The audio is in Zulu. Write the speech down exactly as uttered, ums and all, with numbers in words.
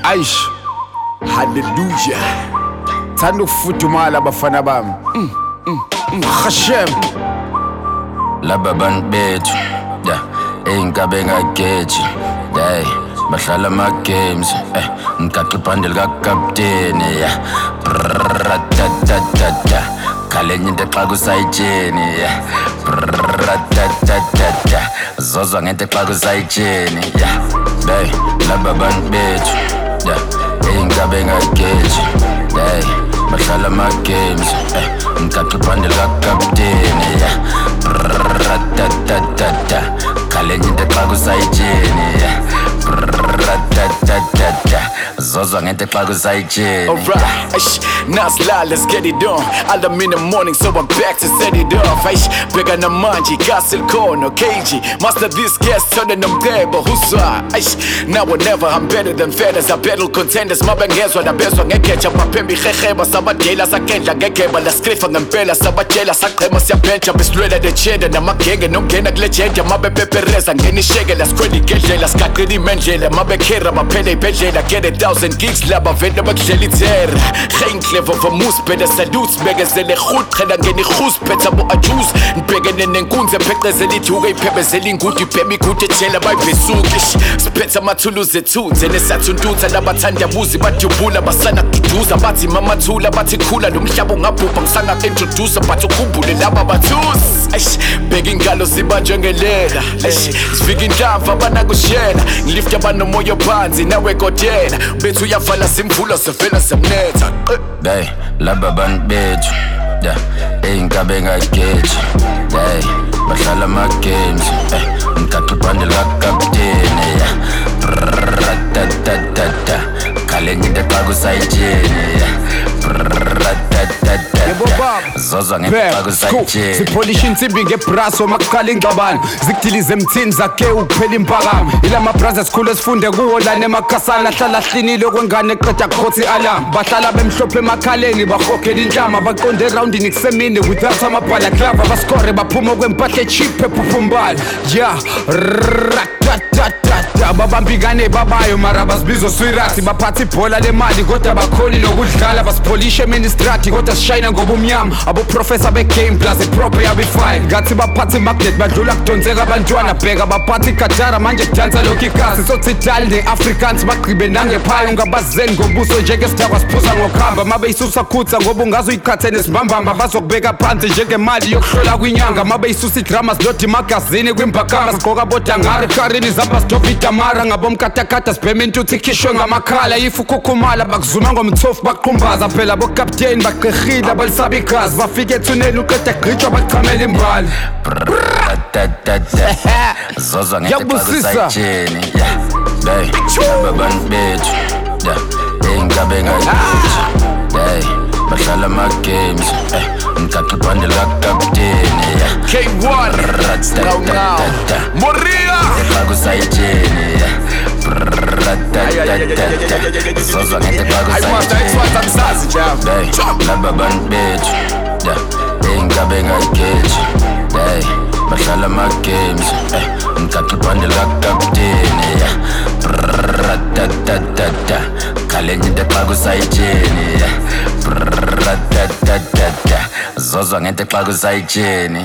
Aish, hallelujah. Thanda ukufudumala abafana bami. Mm, mm, mm. Hashem. Laba bantu bethu, yeah, ey'nkabe engageji, yeah, bahlala ama-games, eh, ngigaqe ibhandle likakapteni, yeah, brrrr-da-da-da-da, khalenye into xa kusayitsheni, yeah, brrrr-da-da-da-da, zozwa ngento xa kusayitsheni, yeah, hey, laba bantu bethu, yeah, ey'nkabe engageji, yeah, bahlala ama-games, eh, ngigaqe ibhandle likakapteni, yeah, brrrr-da-da-da-da, khalenye into xa kusayitsheni, yeah, brrrr-da-da-da-da, zozwa ngento xa kusayitsheni. Alright, aish, nasilala, let's get it on. Alarm in the morning, so I'm back to set it off. Aish, bheka namanje, Castle Corner, K G. Master this guest, turn them there, but who's I? Aish, now or never, I'm better than feathers. I battle contenders, mabengezwa nabezwa ngegeja. Mapembi kheheba, sabadela sakendla ngekeba. La skrifa ngempela, sabajela saqhema siyabencha. Besilwela the cheddar, namagenge nomngena kulegenda. Mabepepereza, ngenisheke, la squadi gedlela. Skaqedi imendlela, mabekhera, baphele ibhedlela. Get a thousand gigs, laba venda bakudlela ithera. Geen clever van moes, bij de salutes. Begezele goed, gela ngeni goes. Petsa bo ajus, nbegene nenkunze. Pheqezela ithuke, iphebezela ingudu. Ibhemi ikude tshela bayibhesukish. Spetsa amathuluzi ethunze, nesathuntuza. Labathandabuzi, badyubula, basana kududuza. Bathi mamathula, bathi khula. Lo mhlaba ungabhubha, ngisanga introducer. Bathi ukhumbule laba bathusi. Aish, bheka ingalo zibanjwe ngelela. Aish, sifika inhlava, banakushela. Ngilifta abanomoya phansi, nawe kodela. Bethu uyafala simvula, sivela semnetha. Hey, laba bantu bethu, yeah, ey'nkabe engageji, yeah, bahlala ama-games, eh, ngigaqe ibhandle likakapteni, yeah, brrrr-da-da-da-da, khalenye into xa kusayitsheni, yeah, brrrr-da-da-da-da, zozwa ngento xa kusayitsheni. Sipolisha insimbi ngebraso makuqala ingxabano. Zikudilize emthini zakhe ukuphela impakamo. Ilama brothers khulu esifunde kuwo lana emakhasana. Hlala hlinile kwengane eqeda kukhotha i-alarm. Bahlala bemhlophe emakhaleni bahogela inhlama. Baqonde erawundini kusemini without amabhala glava. Baskore baphuma kwempahla echip ephuphumala. Yeah, rrrr-da-da-da-da, babambikane babayo mara basibizo swirathi. Baphatha ibhola lemali kodwa bakhoni nokudlala. Basipolisha eministrathi kodwa sishayina ngoba umnyama. Aboprofessor be-game plus iproper yabifine. Ngathi baphatha imagnet badlula kudonseka abantwana. Bheka baphatha ikatara manje kudansa lokhu ikasi. Sothi idali ne-Afrikaans bagqibe nangephayo. Ungabazeni ngobuso njengesidakwa siphuza ngokuhamba. Mabeyisusa khutha ngoba ungaze uyikhathe nesimbambamba. Bazokubeka phansi njengemali yokuhlola kwinyanga. Mabeyisusa idrama silodi magazini kwimbakama. Sigqoka bodangari karini zamba stop itamara. Ngabomkatakata sibhema intuthu ikhishwe ngamakhala. Ifu khukhumala bakuzuma ngomthofu baqhumbaza. Phela bokapteni baqehile abalisaba igazi. Bafike ethuneni uqeda gqitshwa bachamela imbali. Brrrr-da-da-da, zozwa ngento xa kusayitsheni, yeah, hey, laba bantu bethu, yeah, ey'nkabe engageji, yeah, bahlala ama-games, eh, ngigaqe ibhandle likakapteni, yeah, K one, brrrr-da-da-da-da, Moria. xa kusayitsheni, yeah, brrrr-da-da-da-da, zozwa ngento xa kusayitsheni, hey, laba bantu bethu, yeah, ey'nkabe engageji, yeah, bahlala ama-games, eh, ngigaqe ibhandle likakapteni, yeah, brrrr-da-da-da-da, khalenye into xa kusayitsheni, yeah, brrrr-da-da-da-da, zozwa ngento xa kusayitsheni.